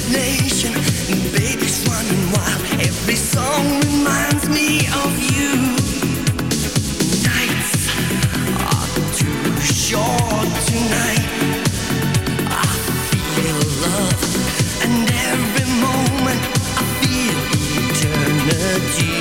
destination. Baby's running wild. Every song reminds me of you. Nights are too short tonight. I feel love, and every moment I feel eternity.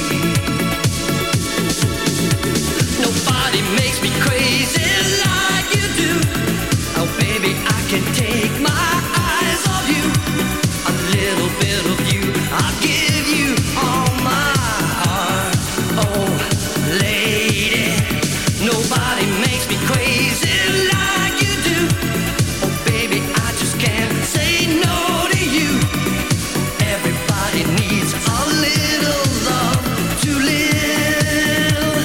Nobody makes me crazy like you do. Oh baby, I can't take my eyes off you. A little bit of you, I'll give you all my heart. Oh lady, nobody makes me crazy like you do. Oh baby, I just can't say no to you. Everybody needs a little love to live.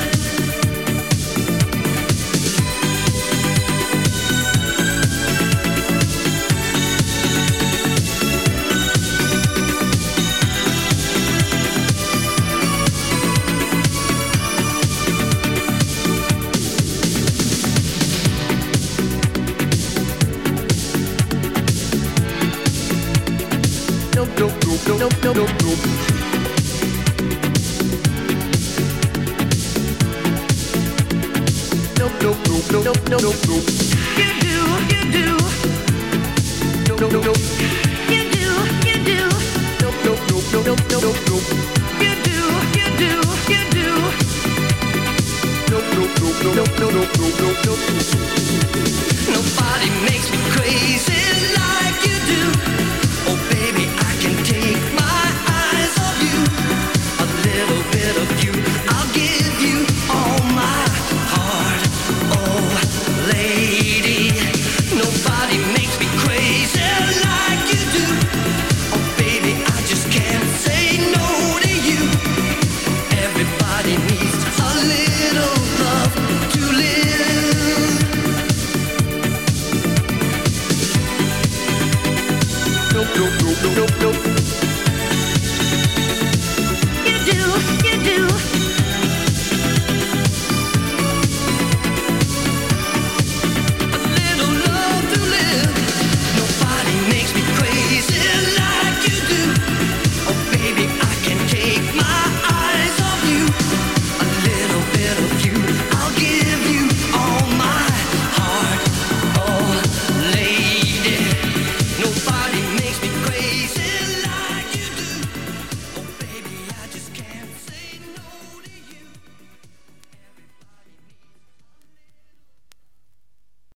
Nobody makes me crazy like you do. Oh baby, I can take my eyes off you. A little bit of you, I'll give you all my heart. Oh lady, nobody makes me crazy like you do. Oh baby, I just can't say no to you. Everybody needs a little love to live. Nope.